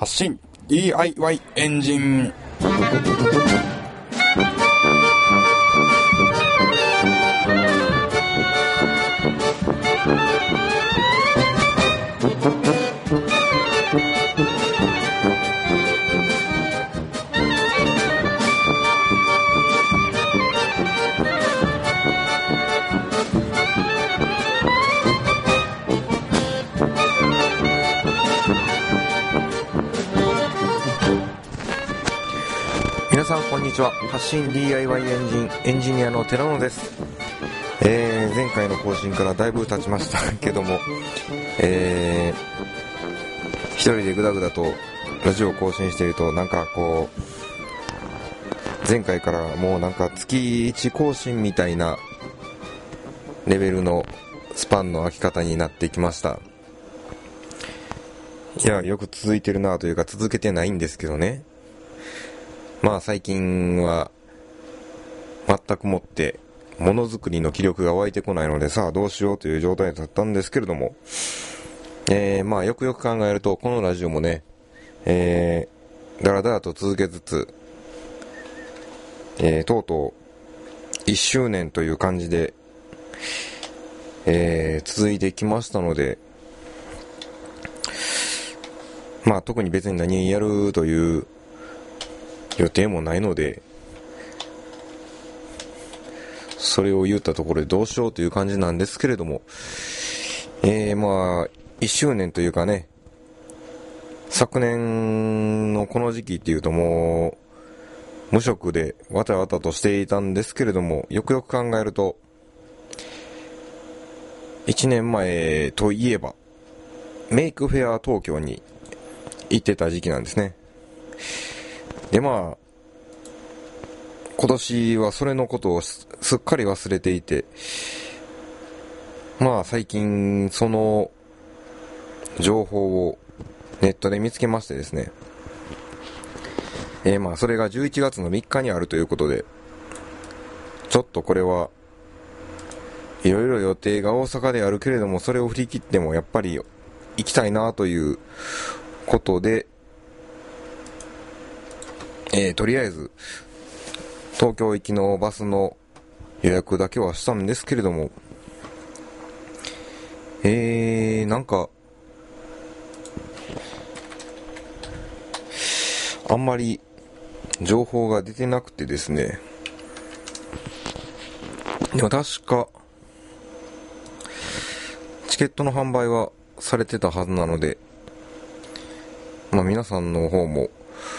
発信 DIY エンジン。 皆さんこんにちは。発信 DIY エンジニアの寺野です。前回の更新からだいぶ経ちましたけども、一人でグダグダとラジオを更新していると、なんかこう前回からもうなんか月1更新みたいなレベルのスパンの空き方になってきました。いや、よく続いてるなというか、続けてないんですけどね。まあ最近は全くもってものづくりの気力が湧いてこないので、さあどうしようという状態だったんですけれども、まあよくよく考えると、このラジオもね、だらだらと続けつつ、とうとう1周年という感じで、続いてきましたので、まあ特に別に何やるという予定もないので、それを言ったところでどうしようという感じなんですけれども、まあ1周年というかね、昨年のこの時期っていうともう無職でわたわたとしていたんですけれども、よくよく考えると1年前といえばメイクフェア東京に行ってた時期なんですね。でまあ今年はそれのことをすっかり忘れていて、まあ最近その情報をネットで見つけましてですね、まあそれが11月の3日にあるということで、ちょっとこれはいろいろ予定が大阪であるけれども、それを振り切ってもやっぱり行きたいなということで、とりあえず東京行きのバスの予約だけはしたんですけれども、なんかあんまり情報が出てなくてですね。でも確かチケットの販売はされてたはずなので、まあ皆さんの方も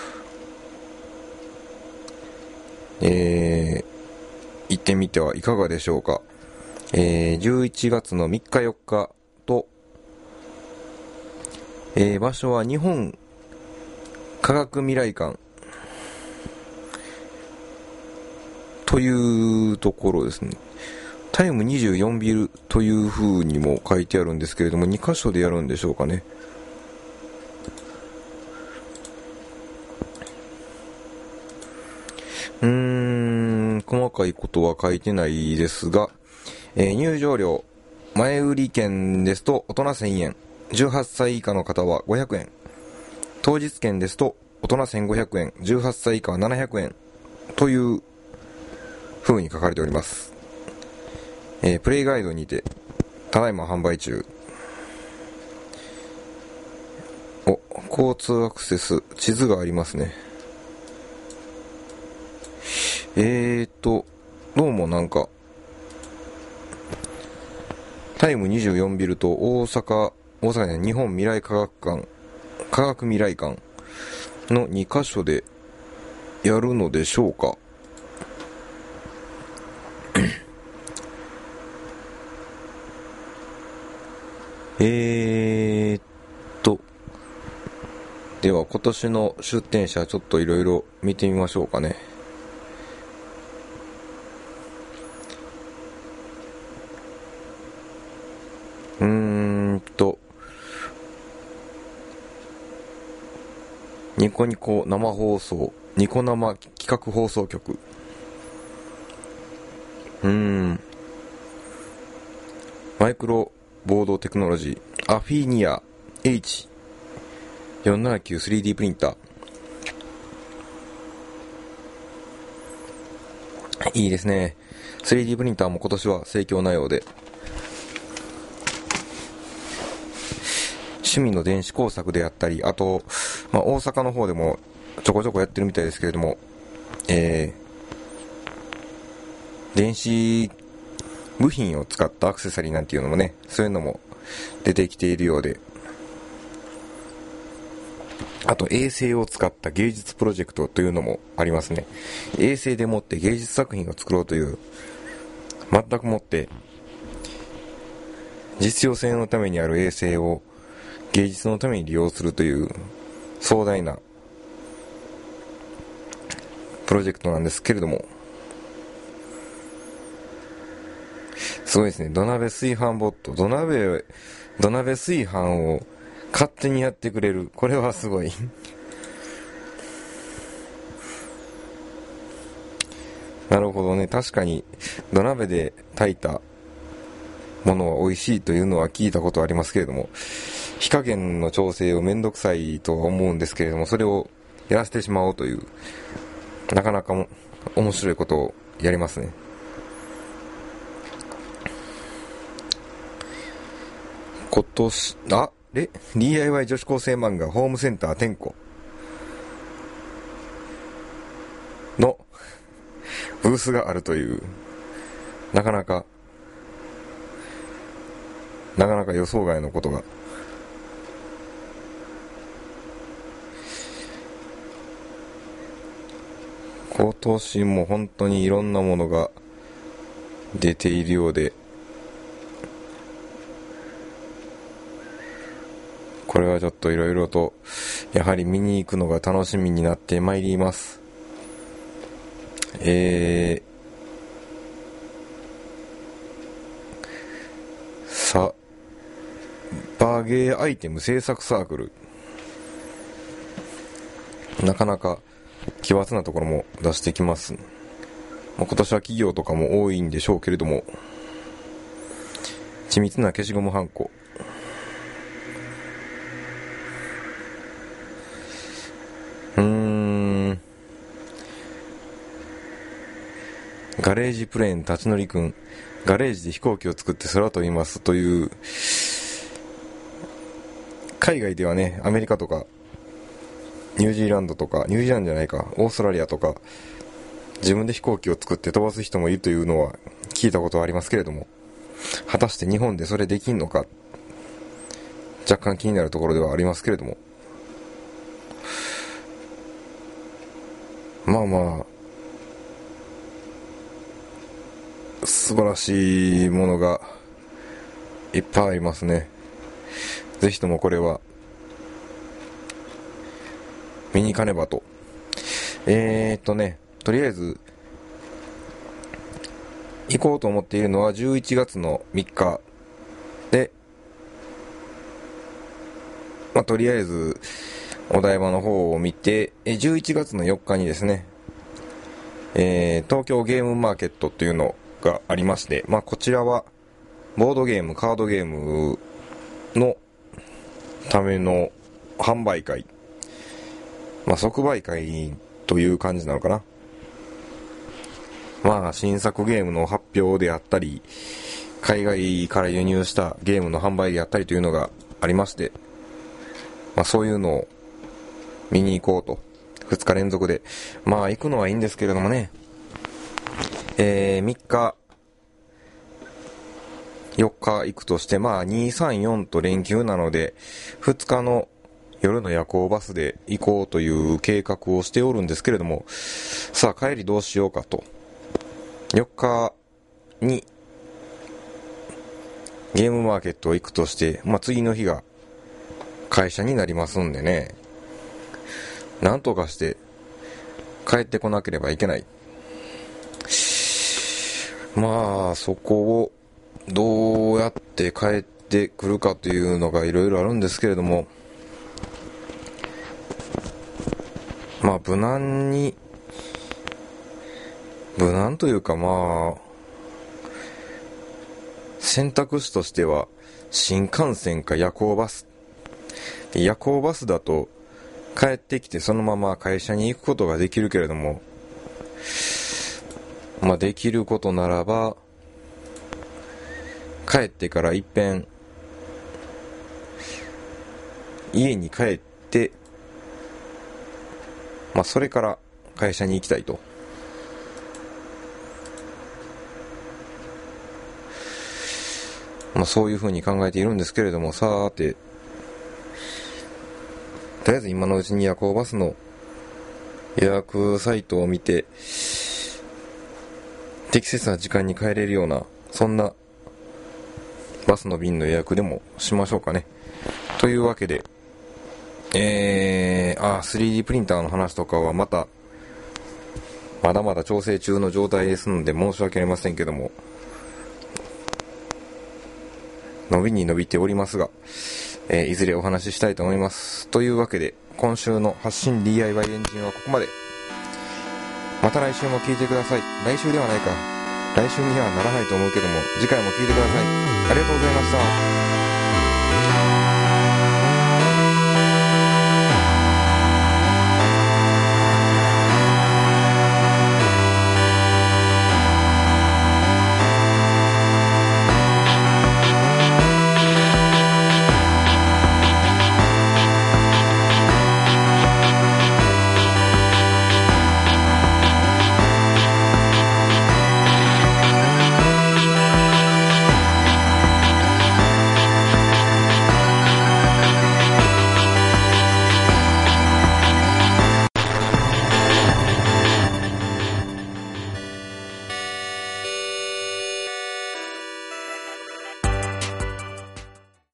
行ってみてはいかがでしょうか。11月の3日4日と、場所は日本科学未来館というところですね。タイム24ビルという風にも書いてあるんですけれども、2カ所でやるんでしょうかね。細かいことは書いてないですが、入場料、前売り券ですと大人1000円、18歳以下の方は500円、当日券ですと大人1500円、18歳以下は700円という風に書かれております。プレイガイドにてただいま販売中。交通アクセス地図がありますね。どうもなんかタイム24ビルと大阪ね、日本未来科学未来館の2カ所でやるのでしょうか。では今年の出展者ちょっといろいろ見てみましょうかね。ニコニコ生放送、ニコ生企画放送局。マイクロボードテクノロジー、アフィニア H 479-3D プリンター。いいですね。3D プリンターも今年は盛況なようで、趣味の電子工作であったり、あと、大阪の方でもちょこちょこやってるみたいですけれども、電子部品を使ったアクセサリーなんていうのもね、そういうのも出てきているようで、あと衛星を使った芸術プロジェクトというのもありますね。衛星でもって芸術作品を作ろうという、全くもって実用性のためにある衛星を芸術のために利用するという壮大なプロジェクトなんですけれども、すごいですね。土鍋炊飯ボット、土鍋炊飯を勝手にやってくれる。これはすごいなるほどね。確かに土鍋で炊いたものは美味しいというのは聞いたことありますけれども、火加減の調整をめんどくさいとは思うんですけれども、それをやらせてしまおうという、なかなか面白いことをやりますね。今年、DIY 女子高生漫画ホームセンター天子のブースがあるという、なかなか予想外のことが。今年も本当にいろんなものが出ているようで、これはちょっといろいろとやはり見に行くのが楽しみになってまいります。バーゲーアイテム制作サークル、なかなか奇抜なところも出してきます。今年は企業とかも多いんでしょうけれども、緻密な消しゴムはんこ、ガレージプレーン立ち乗りくん、ガレージで飛行機を作って空飛びますという、海外ではね、アメリカとかニュージーランドとか、ニュージーランドじゃないか、オーストラリアとか、自分で飛行機を作って飛ばす人もいるというのは聞いたことはありますけれども、果たして日本でそれできんのか、若干気になるところではありますけれども、素晴らしいものがいっぱいありますね。ぜひともこれは見に行かねばと。とりあえず行こうと思っているのは11月の3日で、とりあえずお台場の方を見て、11月の4日にですね、東京ゲームマーケットっていうのがありまして、こちらはボードゲーム、カードゲームのための販売会、即売会という感じなのかな。新作ゲームの発表であったり、海外から輸入したゲームの販売であったりというのがありまして、そういうのを見に行こうと、2日連続で。行くのはいいんですけれどもね、3日、4日行くとして、2、3、4と連休なので、2日の夜の夜行バスで行こうという計画をしておるんですけれども、さあ帰りどうしようかと。4日にゲームマーケット行くとして、次の日が会社になりますんでね、なんとかして帰ってこなければいけない。そこをどうやって帰ってくるかというのがいろいろあるんですけれども、無難というか選択肢としては新幹線か夜行バス。夜行バスだと帰ってきてそのまま会社に行くことができるけれども、できることならば帰ってからいっぺん家に帰って、それから会社に行きたいと。そういうふうに考えているんですけれども、さて、とりあえず今のうちに夜行バスの予約サイトを見て、適切な時間に帰れるような、そんなバスの便の予約でもしましょうかね。というわけで、3D プリンターの話とかはまだまだ調整中の状態ですので申し訳ありませんけども、伸びに伸びておりますが、いずれお話ししたいと思います。というわけで、今週の発信 DIY エンジンはここまで。また来週も聞いてください。来週ではないか。来週にはならないと思うけども、次回も聞いてください。ありがとうございました。